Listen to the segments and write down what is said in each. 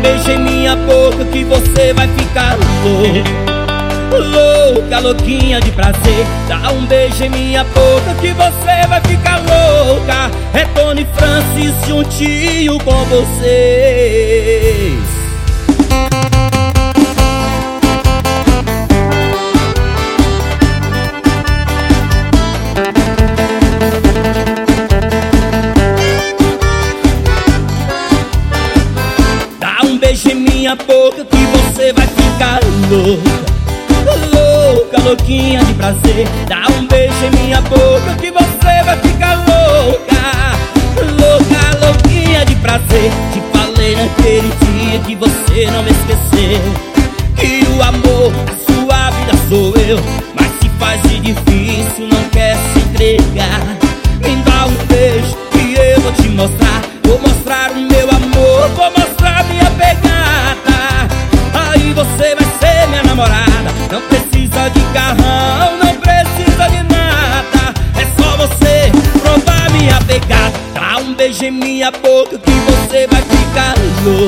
beijo em minha boca que você vai ficar louca, louquinha de prazer. Dá um beijo em minha boca que você vai ficar louca. É Tony Francis juntinho com vocês. Dá um beijo em minha boca que você vai ficar louca, louquinha de prazer. Dá um beijo em minha boca que você vai ficar louca, louquinha de prazer. Te falei naquele dia que você não me esqueceu, que o amor da sua vida sou eu. Mas se faz de difícil, não quer se entregar. Me dá um beijo que eu vou te mostrar. Vou mostrar o meu amor, vou mostrar minha pegada. Aí você vai ser minha namorada. Não precisa de carrão, não precisa de nada. É só você provar minha pegada. Dá um beijo em minha boca que você vai ficar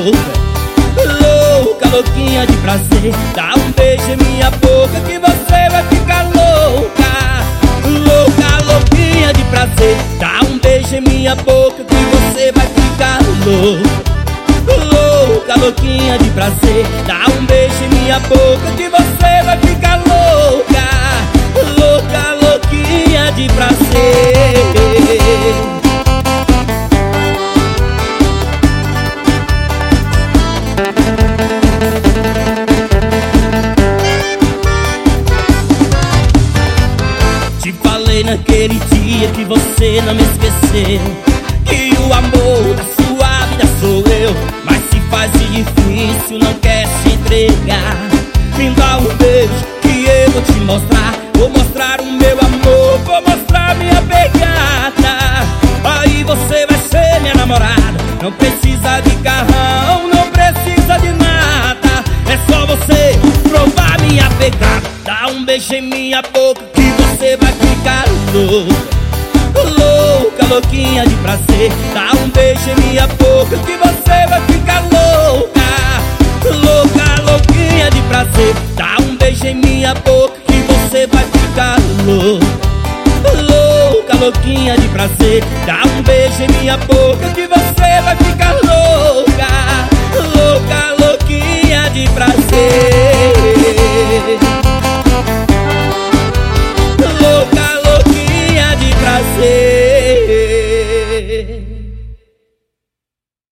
louca, louquinha de prazer. Dá um beijo em minha boca que você vai ficar louca, louquinha de prazer. Dá um beijo em minha boca que você vai ficar louca, louquinha de prazer. Dá um beijo em minha boca que você vai ficar louca, louquinha de prazer. Te falei naquele dia que você não me esqueceu, que o amor da sua vida sou eu. Mas se faz de difícil, não quer se entregar. Me dá um beijo que eu vou te mostrar. Vou mostrar o meu amor, vou mostrar minha pegada. Aí você vai ser minha namorada. Não precisa de carrão, não precisa de nada. É só você provar minha pegada. Dá um beijo em minha boca que você vai ficar louca, louquinha de prazer. Dá um beijo em minha boca que